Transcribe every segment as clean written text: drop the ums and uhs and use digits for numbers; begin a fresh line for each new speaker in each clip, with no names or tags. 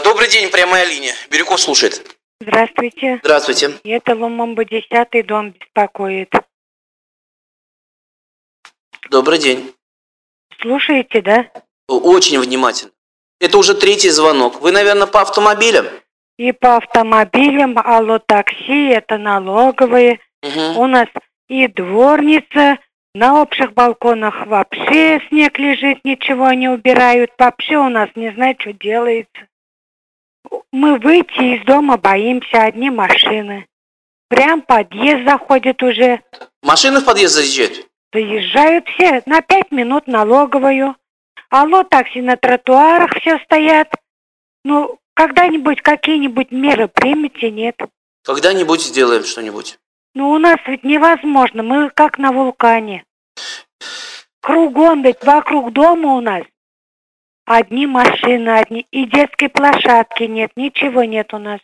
Добрый день, прямая линия. Бирюков слушает.
Здравствуйте.
Здравствуйте.
Это Лумумба 10-й дом беспокоит.
Добрый день.
Слушаете, да?
Очень внимательно. Это уже третий звонок. Вы, наверное, по автомобилям?
И по автомобилям, алло, такси, это налоговые.
Угу.
У нас и дворница, на общих балконах вообще снег лежит, ничего не убирают. Вообще у нас не знаю, что делается. Мы выйти из дома боимся, одни машины. Прям подъезд заходит уже.
Машины в подъезд заезжают?
Заезжают все на 5 минут налоговую. Алло, такси на тротуарах все стоят. Ну, когда-нибудь какие-нибудь меры примете, нет?
Когда-нибудь сделаем что-нибудь.
Ну, у нас ведь невозможно, мы как на вулкане. Кругом ведь вокруг дома у нас одни машины, одни. И детской площадки нет, ничего нет у нас.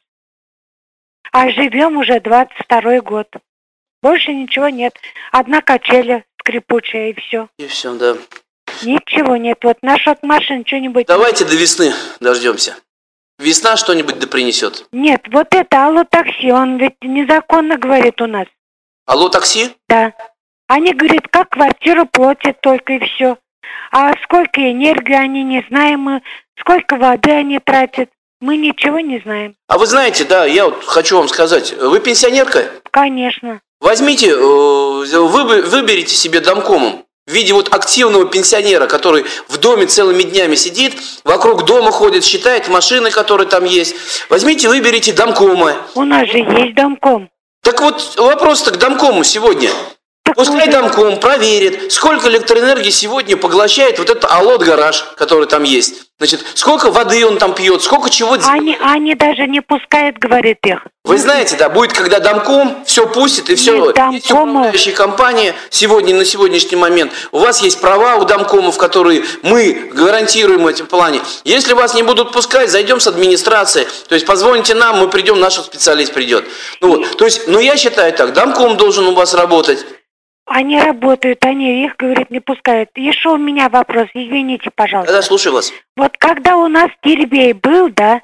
А живем уже 22-й год. Больше ничего нет. Одна качеля скрипучая и все.
И все, да.
Ничего нет. Вот насчет машин что-нибудь...
Давайте до весны дождемся. Весна что-нибудь да принесет.
Нет, вот это алло такси, он ведь незаконно говорит у нас.
Алло, такси?
Да. Они говорят, как квартиру платят только и все. А сколько энергии они не знаем, мы, сколько воды они тратят, мы ничего не знаем.
А вы знаете, да, я вот хочу вам сказать, вы пенсионерка?
Конечно.
Возьмите, выберите себе домкомом в виде вот активного пенсионера, который в доме целыми днями сидит, вокруг дома ходит, считает машины, которые там есть. Возьмите, выберите домкома.
У нас же есть домком.
Так вот, вопрос-то к домкому сегодня. Пускай домком проверит, сколько электроэнергии сегодня поглощает вот этот алот-гараж, который там есть. Значит, сколько воды он там пьет, сколько чего делает.
Они даже не пускают, говорит их.
Вы знаете, да, будет, когда домком все пустит и все. Есть управляющие компании сегодня, на сегодняшний момент. У вас есть права у домкомов, которые мы гарантируем в этом плане. Если вас не будут пускать, зайдем с администрации. То есть позвоните нам, мы придем, наш специалист придет. Ну вот, то есть, я считаю так, домком должен у вас работать.
Они работают, их, говорит, не пускают. Еще у меня вопрос, извините, пожалуйста.
Да, слушаю вас.
Вот когда у нас Теребей был, да,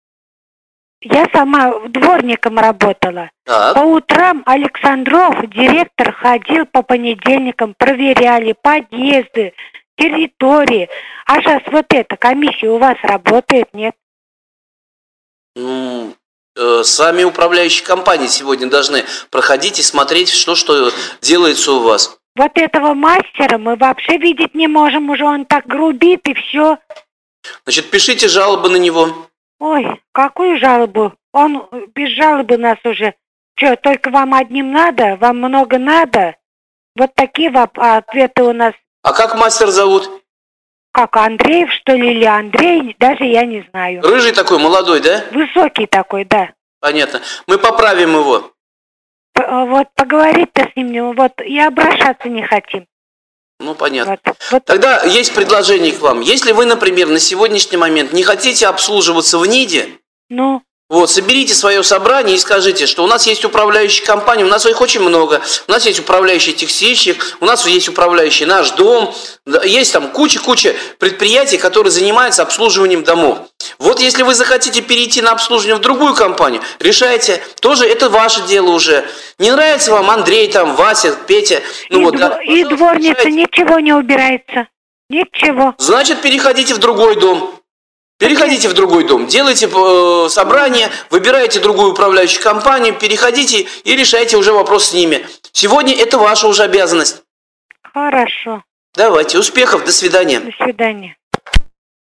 я сама дворником работала.
Так.
По утрам Александров, директор, ходил по понедельникам, проверяли подъезды, территории. А сейчас вот эта комиссия у вас работает, нет?
Сами управляющие компании сегодня должны проходить и смотреть, что делается у вас.
Вот этого мастера мы вообще видеть не можем, уже он так грубит и все.
Значит, пишите жалобы на него.
Ой, какую жалобу? Он без жалобы нас уже. Что, только вам одним надо? Вам много надо? Вот такие ответы у нас.
А как мастер зовут?
Как, Андреев, что ли, или Андрей, даже я не знаю.
Рыжий такой, молодой, да?
Высокий такой, да.
Понятно. Мы поправим его.
Вот поговорить-то с ним, вот и обращаться не хотим.
Ну, понятно.
Вот.
Тогда есть предложение к вам. Если вы, например, на сегодняшний момент не хотите обслуживаться в НИДе, вот, соберите свое собрание и скажите, что у нас есть управляющие компании, у нас их очень много, у нас есть управляющий текстильщик, у нас есть управляющий наш дом, есть там куча предприятий, которые занимаются обслуживанием домов. Вот если вы захотите перейти на обслуживание в другую компанию, решайте, тоже это ваше дело уже. Не нравится вам Андрей, там, Вася, Петя,
и дворница ничего не убирается, ничего.
Значит, переходите в другой дом. Переходите в другой дом, делайте собрание, выбирайте другую управляющую компанию, переходите и решайте уже вопрос с ними. Сегодня это ваша уже обязанность.
Хорошо.
Давайте, успехов, до свидания.
До свидания.